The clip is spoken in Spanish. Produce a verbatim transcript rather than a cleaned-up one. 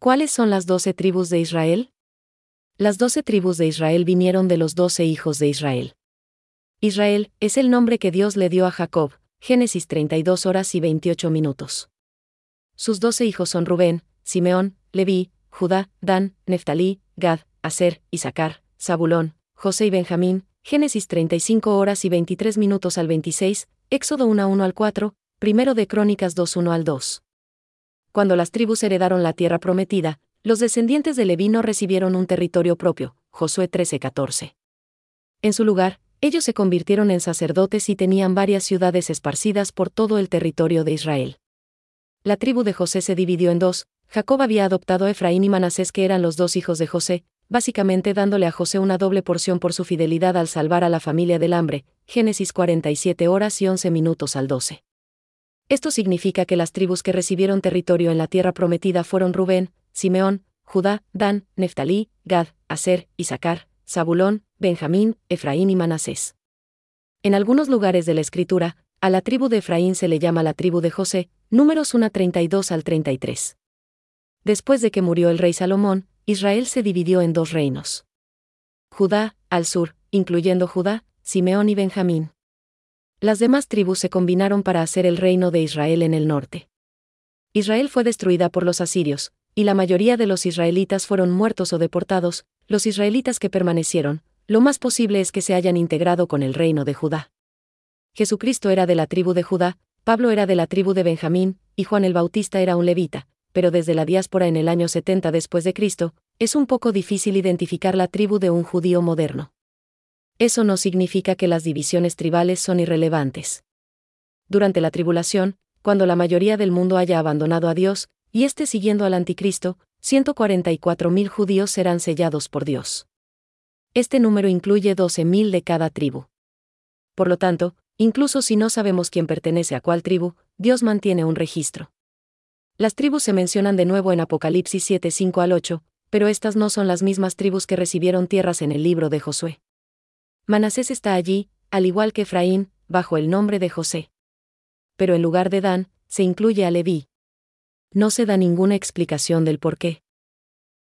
¿Cuáles son las doce tribus de Israel? Las doce tribus de Israel vinieron de los doce hijos de Israel. Israel es el nombre que Dios le dio a Jacob, Génesis treinta y dos horas y veintiocho minutos. Sus doce hijos son Rubén, Simeón, Leví, Judá, Dan, Neftalí, Gad, Aser, Isaacar, Zabulón, José y Benjamín, Génesis treinta y cinco horas y veintitrés minutos al veintiséis, Éxodo uno uno al cuatro, Primero de Crónicas dos uno al dos. Cuando las tribus heredaron la tierra prometida, los descendientes de Leví no recibieron un territorio propio, Josué trece catorce. En su lugar, ellos se convirtieron en sacerdotes y tenían varias ciudades esparcidas por todo el territorio de Israel. La tribu de José se dividió en dos. Jacob había adoptado a Efraín y Manasés, que eran los dos hijos de José, básicamente dándole a José una doble porción por su fidelidad al salvar a la familia del hambre, Génesis cuarenta y siete horas y once minutos al doce. Esto significa que las tribus que recibieron territorio en la tierra prometida fueron Rubén, Simeón, Judá, Dan, Neftalí, Gad, Aser, Isaacar, Zabulón, Benjamín, Efraín y Manasés. En algunos lugares de la Escritura, a la tribu de Efraín se le llama la tribu de José, Números uno treinta y dos al treinta y tres. Después de que murió el rey Salomón, Israel se dividió en dos reinos. Judá, al sur, incluyendo Judá, Simeón y Benjamín. Las demás tribus se combinaron para hacer el reino de Israel en el norte. Israel fue destruida por los asirios, y la mayoría de los israelitas fueron muertos o deportados. Los israelitas que permanecieron, lo más posible es que se hayan integrado con el reino de Judá. Jesucristo era de la tribu de Judá, Pablo era de la tribu de Benjamín, y Juan el Bautista era un levita, pero desde la diáspora en el año setenta después de Cristo, es un poco difícil identificar la tribu de un judío moderno. Eso no significa que las divisiones tribales son irrelevantes. Durante la tribulación, cuando la mayoría del mundo haya abandonado a Dios, y esté siguiendo al anticristo, ciento cuarenta y cuatro mil judíos serán sellados por Dios. Este número incluye doce mil de cada tribu. Por lo tanto, incluso si no sabemos quién pertenece a cuál tribu, Dios mantiene un registro. Las tribus se mencionan de nuevo en Apocalipsis siete cinco al ocho, pero estas no son las mismas tribus que recibieron tierras en el libro de Josué. Manasés está allí, al igual que Efraín, bajo el nombre de José. Pero en lugar de Dan, se incluye a Leví. No se da ninguna explicación del por qué.